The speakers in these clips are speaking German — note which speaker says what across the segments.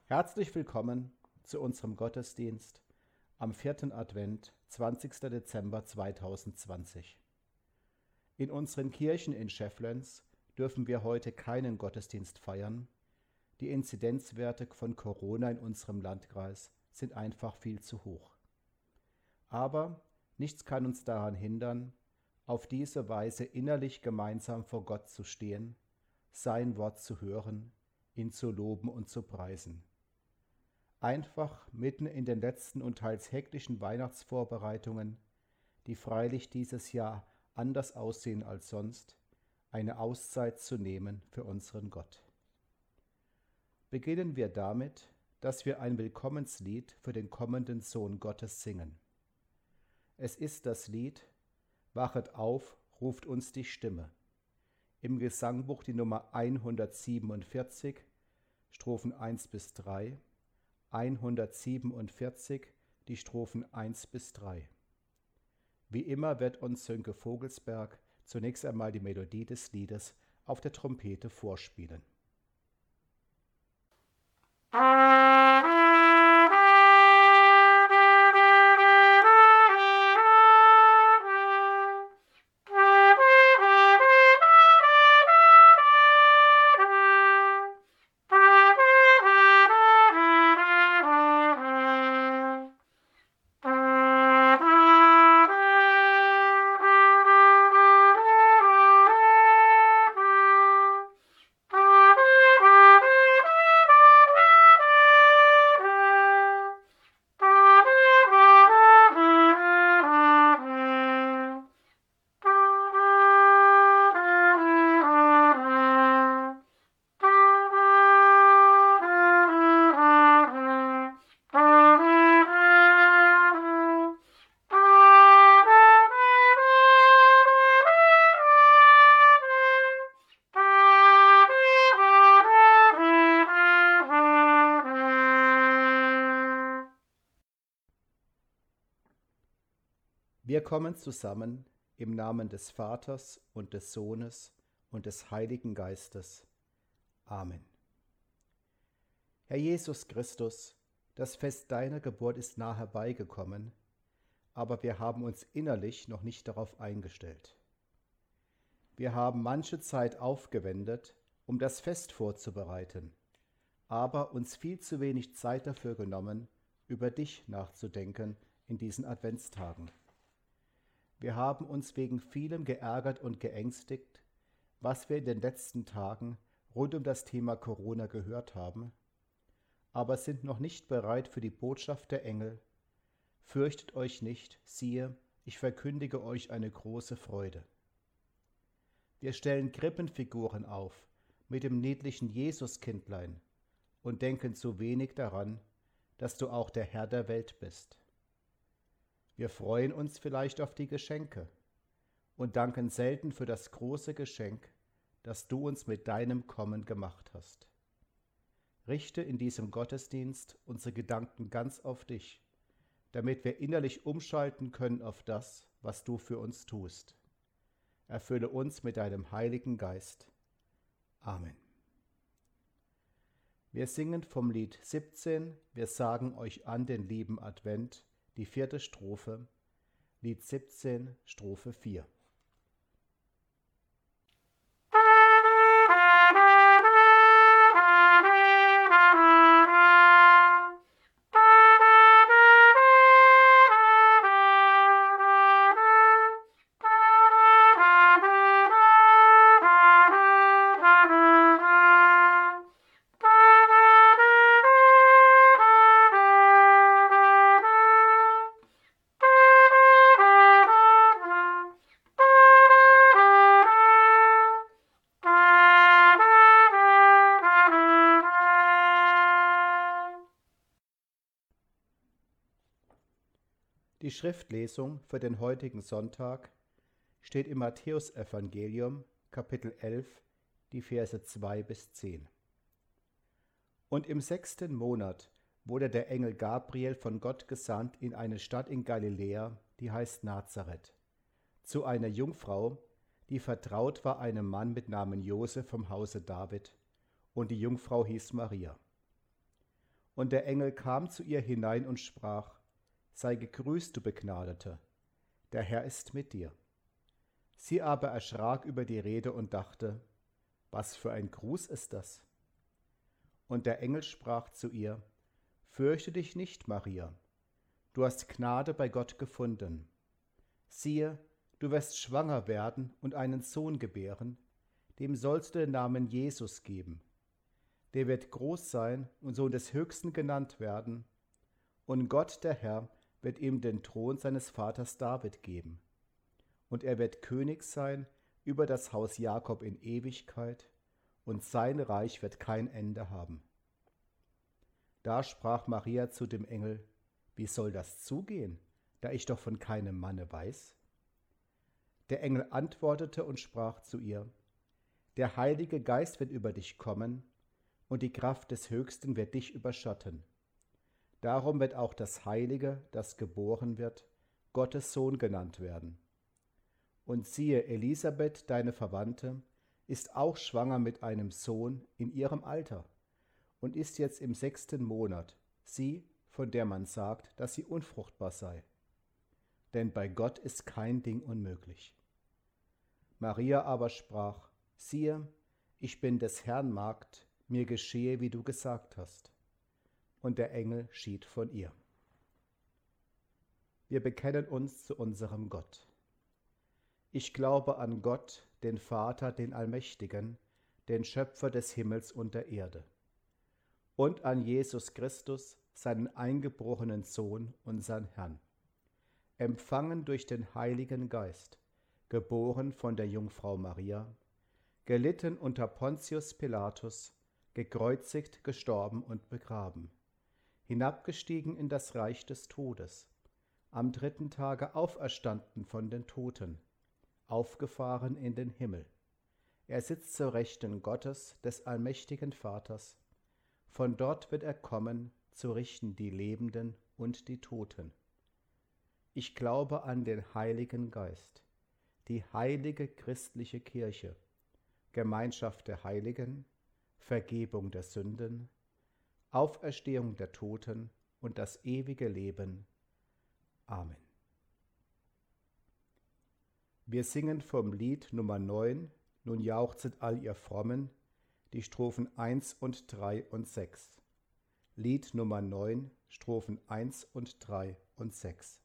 Speaker 1: Herzlich willkommen zu unserem Gottesdienst am 4. Advent, 20. Dezember 2020. In unseren Kirchen in Schefflens dürfen wir heute keinen Gottesdienst feiern. Die Inzidenzwerte von Corona in unserem Landkreis sind einfach viel zu hoch. Aber nichts kann uns daran hindern, auf diese Weise innerlich gemeinsam vor Gott zu stehen, sein Wort zu hören, ihn zu loben und zu preisen. Einfach mitten in den letzten und teils hektischen Weihnachtsvorbereitungen, die freilich dieses Jahr anders aussehen als sonst, eine Auszeit zu nehmen für unseren Gott. Beginnen wir damit, dass wir ein Willkommenslied für den kommenden Sohn Gottes singen. Es ist das Lied Wachet auf, ruft uns die Stimme. Im Gesangbuch die Nummer 147, Strophen 1 bis 3, 147, die Strophen 1 bis 3. Wie immer wird uns Sönke Vogelsberg zunächst einmal die Melodie des Liedes auf der Trompete vorspielen. Wir kommen zusammen im Namen des Vaters und des Sohnes und des Heiligen Geistes. Amen. Herr Jesus Christus, das Fest deiner Geburt ist nah herbeigekommen, aber wir haben uns innerlich noch nicht darauf eingestellt. Wir haben manche Zeit aufgewendet, um das Fest vorzubereiten, aber uns viel zu wenig Zeit dafür genommen, über dich nachzudenken in diesen Adventstagen. Wir haben uns wegen vielem geärgert und geängstigt, was wir in den letzten Tagen rund um das Thema Corona gehört haben, aber sind noch nicht bereit für die Botschaft der Engel. Fürchtet euch nicht, siehe, ich verkündige euch eine große Freude. Wir stellen Krippenfiguren auf mit dem niedlichen Jesuskindlein und denken zu wenig daran, dass du auch der Herr der Welt bist. Wir freuen uns vielleicht auf die Geschenke und danken selten für das große Geschenk, das du uns mit deinem Kommen gemacht hast. Richte in diesem Gottesdienst unsere Gedanken ganz auf dich, damit wir innerlich umschalten können auf das, was du für uns tust. Erfülle uns mit deinem Heiligen Geist. Amen. Wir singen vom Lied 17, wir sagen euch an den lieben Advent, die 4. Strophe, Lied 17, Strophe 4. Die Schriftlesung für den heutigen Sonntag steht im Matthäusevangelium, Kapitel 11, die Verse 2 bis 10. Und im 6. Monat wurde der Engel Gabriel von Gott gesandt in eine Stadt in Galiläa, die heißt Nazareth, zu einer Jungfrau, die vertraut war einem Mann mit Namen Josef vom Hause David, und die Jungfrau hieß Maria. Und der Engel kam zu ihr hinein und sprach: Sei gegrüßt, du Begnadete, der Herr ist mit dir. Sie aber erschrak über die Rede und dachte: Was für ein Gruß ist das? Und der Engel sprach zu ihr: Fürchte dich nicht, Maria, du hast Gnade bei Gott gefunden. Siehe, du wirst schwanger werden und einen Sohn gebären, dem sollst du den Namen Jesus geben. Der wird groß sein und Sohn des Höchsten genannt werden, und Gott, der Herr, wird ihm den Thron seines Vaters David geben. Und er wird König sein über das Haus Jakob in Ewigkeit, und sein Reich wird kein Ende haben. Da sprach Maria zu dem Engel: Wie soll das zugehen, da ich doch von keinem Manne weiß? Der Engel antwortete und sprach zu ihr: Der Heilige Geist wird über dich kommen, und die Kraft des Höchsten wird dich überschatten. Darum wird auch das Heilige, das geboren wird, Gottes Sohn genannt werden. Und siehe, Elisabeth, deine Verwandte, ist auch schwanger mit einem Sohn in ihrem Alter und ist jetzt im 6. Monat, sie, von der man sagt, dass sie unfruchtbar sei. Denn bei Gott ist kein Ding unmöglich. Maria aber sprach: Siehe, ich bin des Herrn Magd, mir geschehe, wie du gesagt hast. Und der Engel schied von ihr. Wir bekennen uns zu unserem Gott. Ich glaube an Gott, den Vater, den Allmächtigen, den Schöpfer des Himmels und der Erde, und an Jesus Christus, seinen eingeborenen Sohn, unseren Herrn, empfangen durch den Heiligen Geist, geboren von der Jungfrau Maria, gelitten unter Pontius Pilatus, gekreuzigt, gestorben und begraben, hinabgestiegen in das Reich des Todes, am 3. Tage auferstanden von den Toten, aufgefahren in den Himmel. Er sitzt zur Rechten Gottes, des allmächtigen Vaters. Von dort wird er kommen, zu richten die Lebenden und die Toten. Ich glaube an den Heiligen Geist, die heilige christliche Kirche, Gemeinschaft der Heiligen, Vergebung der Sünden, Auferstehung der Toten und das ewige Leben. Amen. Wir singen vom Lied Nummer 9, Nun jauchzet all ihr Frommen, die Strophen 1 und 3 und 6. Lied Nummer 9, Strophen 1 und 3 und 6.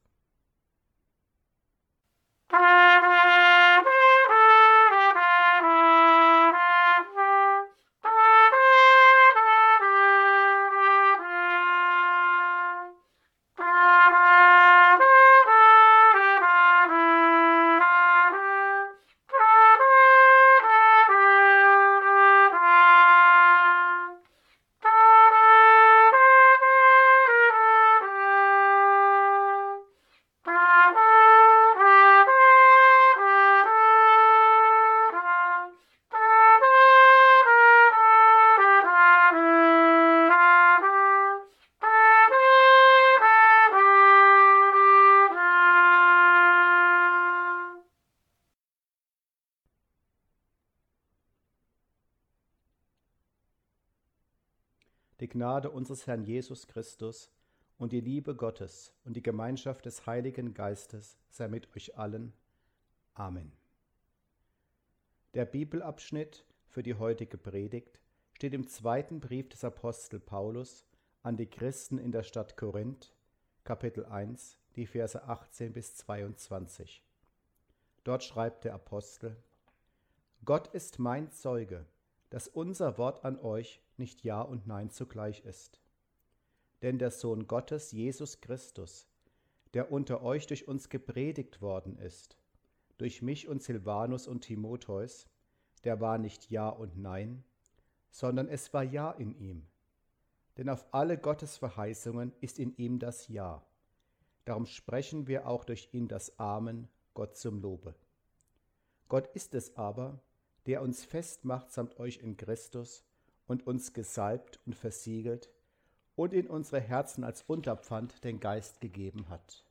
Speaker 1: Die Gnade unseres Herrn Jesus Christus und die Liebe Gottes und die Gemeinschaft des Heiligen Geistes sei mit euch allen. Amen. Der Bibelabschnitt für die heutige Predigt steht im 2. Brief des Apostel Paulus an die Christen in der Stadt Korinth, Kapitel 1, die Verse 18 bis 22. Dort schreibt der Apostel: Gott ist mein Zeuge, dass unser Wort an euch nicht Ja und Nein zugleich ist. Denn der Sohn Gottes, Jesus Christus, der unter euch durch uns gepredigt worden ist, durch mich und Silvanus und Timotheus, der war nicht Ja und Nein, sondern es war Ja in ihm. Denn auf alle Gottes Verheißungen ist in ihm das Ja. Darum sprechen wir auch durch ihn das Amen, Gott zum Lobe. Gott ist es aber, der uns festmacht samt euch in Christus und uns gesalbt und versiegelt und in unsere Herzen als Unterpfand den Geist gegeben hat.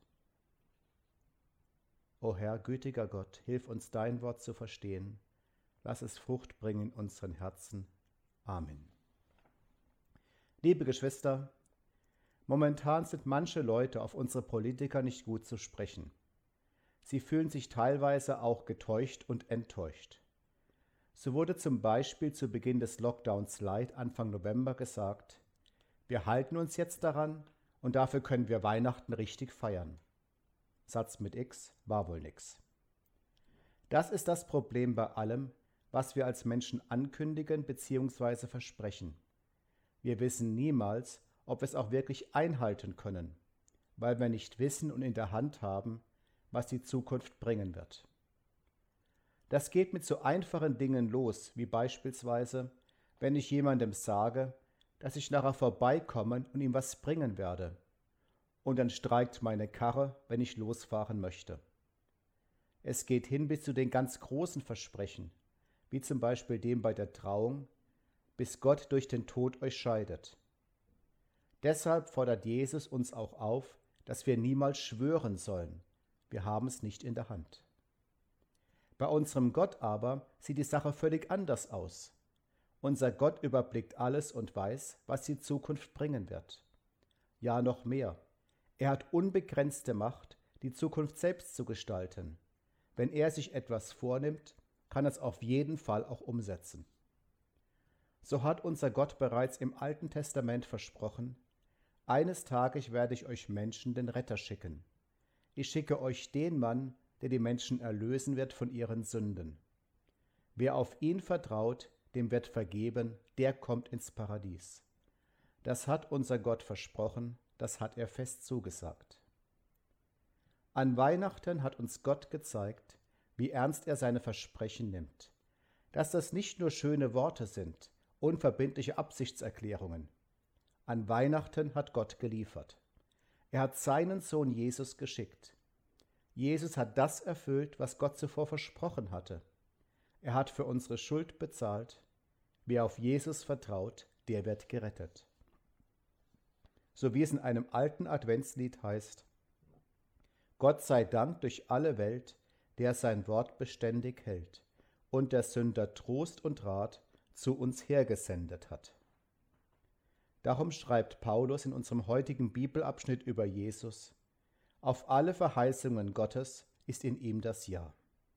Speaker 1: O Herr, gütiger Gott, hilf uns dein Wort zu verstehen. Lass es Frucht bringen in unseren Herzen. Amen. Liebe Geschwister, Momentan sind manche Leute auf unsere Politiker nicht gut zu sprechen. Sie fühlen sich teilweise auch getäuscht und enttäuscht. So wurde zum Beispiel zu Beginn des Lockdowns Light Anfang November gesagt, wir halten uns jetzt daran und dafür können wir Weihnachten richtig feiern. Satz mit X war wohl nix. Das ist das Problem bei allem, was wir als Menschen ankündigen bzw. versprechen. Wir wissen niemals, ob wir es auch wirklich einhalten können, weil wir nicht wissen und in der Hand haben, was die Zukunft bringen wird. Das geht mit so einfachen Dingen los, wie beispielsweise, wenn ich jemandem sage, dass ich nachher vorbeikommen und ihm was bringen werde. Und dann streikt meine Karre, wenn ich losfahren möchte. Es geht hin bis zu den ganz großen Versprechen, wie zum Beispiel dem bei der Trauung, bis Gott durch den Tod euch scheidet. Deshalb fordert Jesus uns auch auf, dass wir niemals schwören sollen. Wir haben es nicht in der Hand. Bei unserem Gott aber sieht die Sache völlig anders aus. Unser Gott überblickt alles und weiß, was die Zukunft bringen wird. Ja, noch mehr. Er hat unbegrenzte Macht, die Zukunft selbst zu gestalten. Wenn er sich etwas vornimmt, kann er es auf jeden Fall auch umsetzen. So hat unser Gott bereits im Alten Testament versprochen, eines Tages werde ich euch Menschen den Retter schicken. Ich schicke euch den Mann, der die Menschen erlösen wird von ihren Sünden. Wer auf ihn vertraut, dem wird vergeben, der kommt ins Paradies. Das hat unser Gott versprochen, das hat er fest zugesagt. An Weihnachten hat uns Gott gezeigt, wie ernst er seine Versprechen nimmt. Dass das nicht nur schöne Worte sind, unverbindliche Absichtserklärungen. An Weihnachten hat Gott geliefert. Er hat seinen Sohn Jesus geschickt. Jesus hat das erfüllt, was Gott zuvor versprochen hatte. Er hat für unsere Schuld bezahlt. Wer auf Jesus vertraut, der wird gerettet. So wie es in einem alten Adventslied heißt: Gott sei Dank durch alle Welt, der sein Wort beständig hält und der Sünder Trost und Rat zu uns hergesendet hat. Darum schreibt Paulus in unserem heutigen Bibelabschnitt über Jesus: Auf alle Verheißungen Gottes ist in ihm das Ja.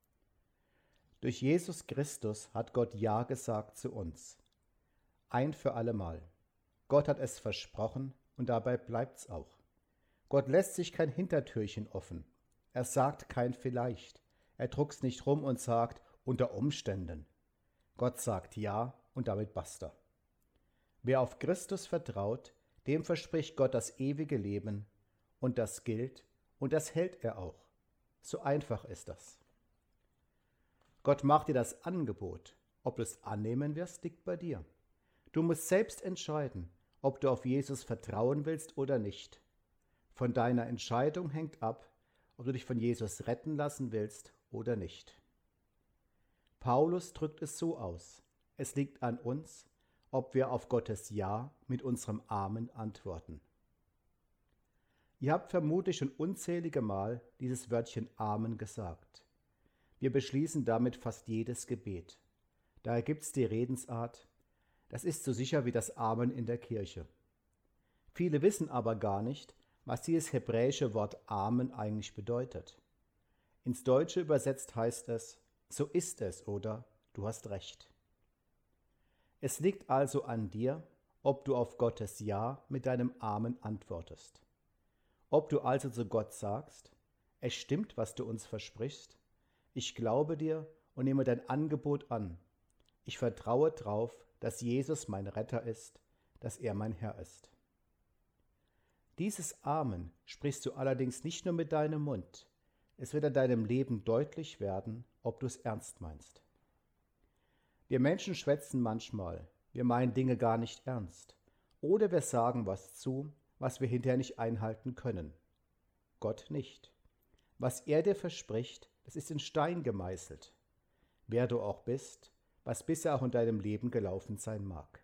Speaker 1: Durch Jesus Christus hat Gott Ja gesagt zu uns. Ein für allemal. Gott hat es versprochen und dabei bleibt's auch. Gott lässt sich kein Hintertürchen offen. Er sagt kein Vielleicht. Er druckst nicht rum und sagt unter Umständen. Gott sagt Ja und damit basta. Wer auf Christus vertraut, dem verspricht Gott das ewige Leben und das gilt und das hält er auch. So einfach ist das. Gott macht dir das Angebot. Ob du es annehmen wirst, liegt bei dir. Du musst selbst entscheiden, ob du auf Jesus vertrauen willst oder nicht. Von deiner Entscheidung hängt ab, ob du dich von Jesus retten lassen willst oder nicht. Paulus drückt es so aus: Es liegt an uns, ob wir auf Gottes Ja mit unserem Amen antworten. Ihr habt vermutlich schon unzählige Mal dieses Wörtchen Amen gesagt. Wir beschließen damit fast jedes Gebet. Daher gibt's die Redensart: Das ist so sicher wie das Amen in der Kirche. Viele wissen aber gar nicht, was dieses hebräische Wort Amen eigentlich bedeutet. Ins Deutsche übersetzt heißt es: So ist es oder du hast recht. Es liegt also an dir, ob du auf Gottes Ja mit deinem Amen antwortest. Ob du also zu Gott sagst: Es stimmt, was du uns versprichst. Ich glaube dir und nehme dein Angebot an. Ich vertraue drauf, dass Jesus mein Retter ist, dass er mein Herr ist. Dieses Amen sprichst du allerdings nicht nur mit deinem Mund. Es wird in deinem Leben deutlich werden, ob du es ernst meinst. Wir Menschen schwätzen manchmal, wir meinen Dinge gar nicht ernst. Oder wir sagen was zu, was wir hinterher nicht einhalten können. Gott nicht. Was er dir verspricht, das ist in Stein gemeißelt. Wer du auch bist, was bisher auch in deinem Leben gelaufen sein mag.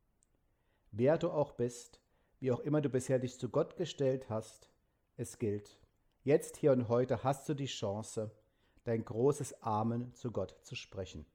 Speaker 1: Wer du auch bist, wie auch immer du bisher dich zu Gott gestellt hast, es gilt: Jetzt, hier und heute hast du die Chance, dein großes Amen zu Gott zu sprechen.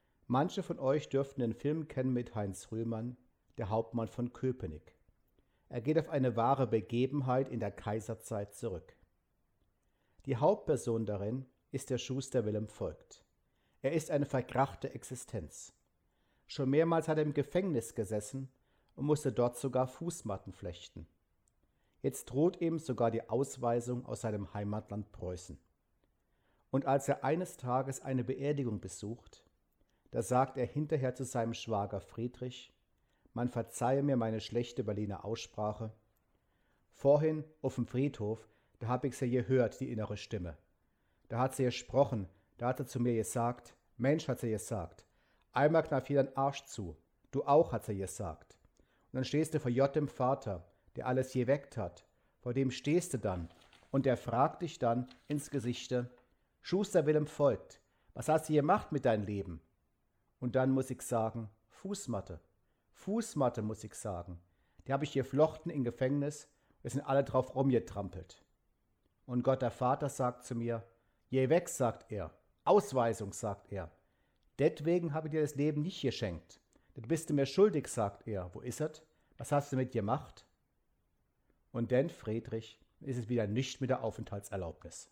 Speaker 1: Manche von euch dürften den Film kennen mit Heinz Rühmann, der Hauptmann von Köpenick. Er geht auf eine wahre Begebenheit in der Kaiserzeit zurück. Die Hauptperson darin ist der Schuster Wilhelm Voigt. Er ist eine verkrachte Existenz. Schon mehrmals hat er im Gefängnis gesessen und musste dort sogar Fußmatten flechten. Jetzt droht ihm sogar die Ausweisung aus seinem Heimatland Preußen. Und als er eines Tages eine Beerdigung besucht, da sagt er hinterher zu seinem Schwager Friedrich: Man verzeihe mir meine schlechte Berliner Aussprache. Vorhin auf dem Friedhof, da hab ich sie gehört, die innere Stimme. Da hat sie gesprochen, da hat sie zu mir gesagt: Mensch, hat sie gesagt, einmal knapp hier den Arsch zu. Du auch, hat sie gesagt. Und dann stehst du vor Gott dem Vater, der alles geweckt hat. Vor dem stehst du dann und der fragt dich dann ins Gesichte: Schuster Wilhelm Voigt, was hast du gemacht mit deinem Leben? Und dann muss ich sagen: Fußmatte. Fußmatte, muss ich sagen. Die habe ich geflochten im Gefängnis, wir sind alle drauf rumgetrampelt. Und Gott der Vater sagt zu mir: Geh weg, sagt er. Ausweisung, sagt er. Deswegen habe ich dir das Leben nicht geschenkt. Das bist du mir schuldig, sagt er. Wo ist es? Was hast du mit gemacht? Und denn, Friedrich, ist es wieder nicht mit der Aufenthaltserlaubnis.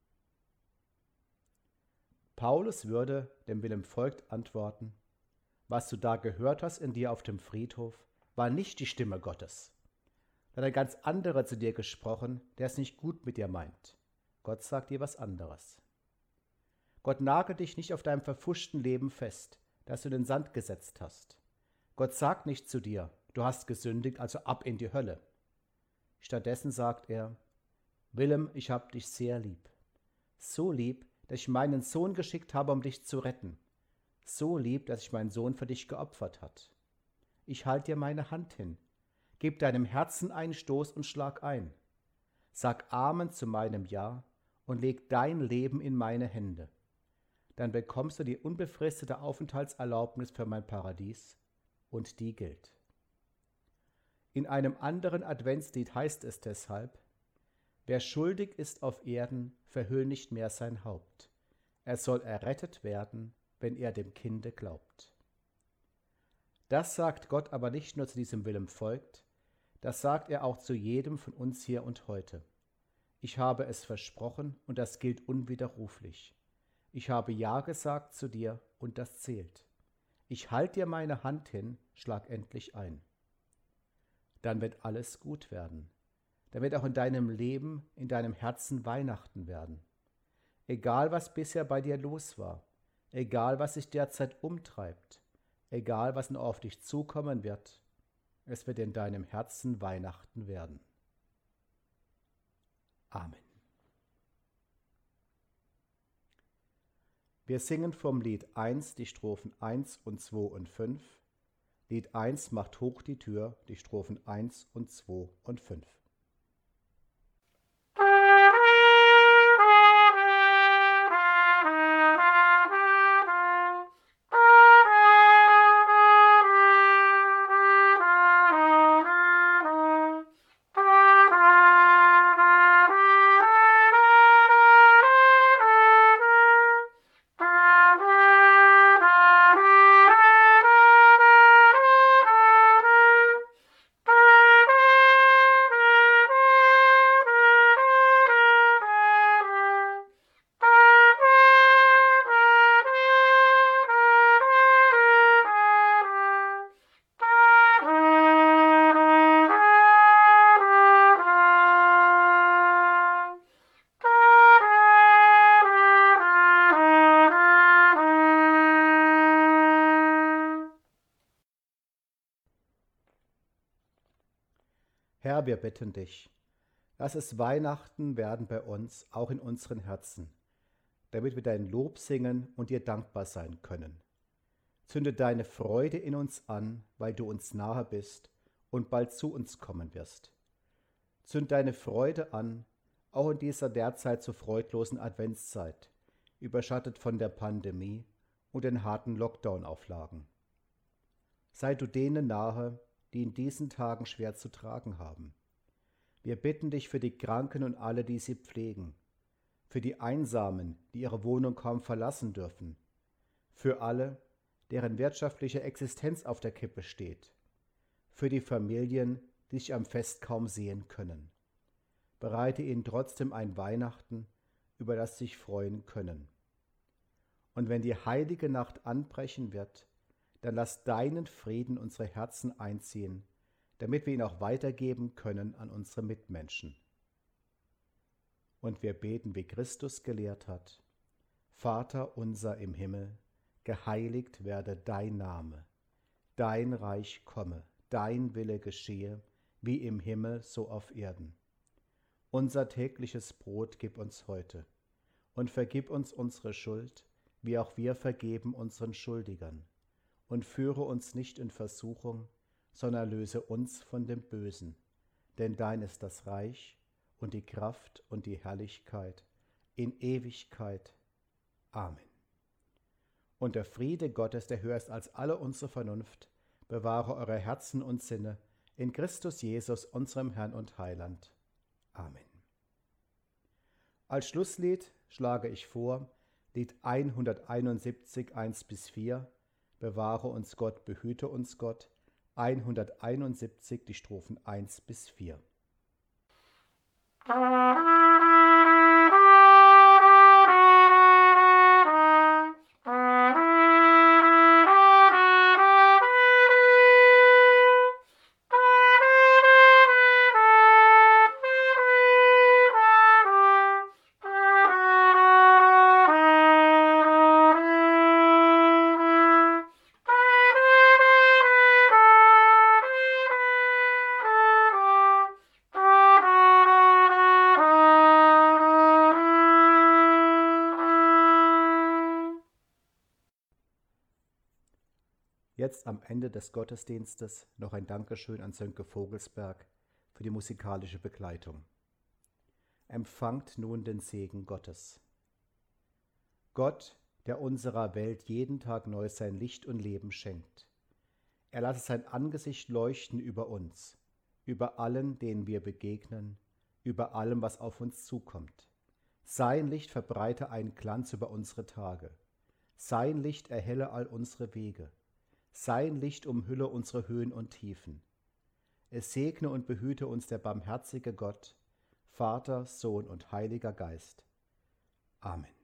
Speaker 1: Paulus würde dem Wilhelm Voigt antworten: Was du da gehört hast in dir auf dem Friedhof, war nicht die Stimme Gottes. Da hat ein ganz anderer zu dir gesprochen, der es nicht gut mit dir meint. Gott sagt dir was anderes. Gott nagelt dich nicht auf deinem verpfuschten Leben fest, das du in den Sand gesetzt hast. Gott sagt nicht zu dir: Du hast gesündigt, also ab in die Hölle. Stattdessen sagt er: Wilhelm, ich hab dich sehr lieb. So lieb, dass ich meinen Sohn geschickt habe, um dich zu retten. So lieb, dass sich mein Sohn für dich geopfert hat. Ich halte dir meine Hand hin. Gib deinem Herzen einen Stoß und schlag ein. Sag Amen zu meinem Ja und leg dein Leben in meine Hände. Dann bekommst du die unbefristete Aufenthaltserlaubnis für mein Paradies und die gilt. In einem anderen Adventslied heißt es deshalb: Wer schuldig ist auf Erden, verhöhn nicht mehr sein Haupt. Er soll errettet werden, wenn er dem Kinde glaubt. Das sagt Gott aber nicht nur zu diesem Wilhelm Voigt, das sagt er auch zu jedem von uns hier und heute. Ich habe es versprochen und das gilt unwiderruflich. Ich habe Ja gesagt zu dir und das zählt. Ich halte dir meine Hand hin, schlag endlich ein. Dann wird alles gut werden. Dann wird auch in deinem Leben, in deinem Herzen Weihnachten werden. Egal, was bisher bei dir los war, egal, was sich derzeit umtreibt, egal, was noch auf dich zukommen wird, es wird in deinem Herzen Weihnachten werden. Amen. Wir singen vom Lied 1 die Strophen 1 und 2 und 5. Lied 1 macht hoch die Tür, die Strophen 1 und 2 und 5. Herr, wir bitten dich, lass es Weihnachten werden bei uns, auch in unseren Herzen, damit wir dein Lob singen und dir dankbar sein können. Zünde deine Freude in uns an, weil du uns nahe bist und bald zu uns kommen wirst. Zünd deine Freude an, auch in dieser derzeit so freudlosen Adventszeit, überschattet von der Pandemie und den harten Lockdown-Auflagen. Sei du denen nahe, die in diesen Tagen schwer zu tragen haben. Wir bitten dich für die Kranken und alle, die sie pflegen, für die Einsamen, die ihre Wohnung kaum verlassen dürfen, für alle, deren wirtschaftliche Existenz auf der Kippe steht, für die Familien, die sich am Fest kaum sehen können. Bereite ihnen trotzdem ein Weihnachten, über das sie sich freuen können. Und wenn die heilige Nacht anbrechen wird, dann lass deinen Frieden unsere Herzen einziehen, damit wir ihn auch weitergeben können an unsere Mitmenschen. Und wir beten, wie Christus gelehrt hat: Vater unser im Himmel, geheiligt werde dein Name, dein Reich komme, dein Wille geschehe, wie im Himmel so auf Erden. Unser tägliches Brot gib uns heute und vergib uns unsere Schuld, wie auch wir vergeben unseren Schuldigern. Und führe uns nicht in Versuchung, sondern löse uns von dem Bösen. Denn dein ist das Reich und die Kraft und die Herrlichkeit in Ewigkeit. Amen. Und der Friede Gottes, der höher ist als alle unsere Vernunft, bewahre eure Herzen und Sinne in Christus Jesus, unserem Herrn und Heiland. Amen. Als Schlusslied schlage ich vor Lied 171, 1-4, Bewahre uns Gott, behüte uns Gott, 171, die Strophen 1-4. Jetzt am Ende des Gottesdienstes noch ein Dankeschön an Sönke Vogelsberg für die musikalische Begleitung. Empfangt nun den Segen Gottes. Gott, der unserer Welt jeden Tag neu sein Licht und Leben schenkt. Er lasse sein Angesicht leuchten über uns, über allen, denen wir begegnen, über allem, was auf uns zukommt. Sein Licht verbreite einen Glanz über unsere Tage. Sein Licht erhelle all unsere Wege. Sein Licht umhülle unsere Höhen und Tiefen. Es segne und behüte uns der barmherzige Gott, Vater, Sohn und Heiliger Geist. Amen.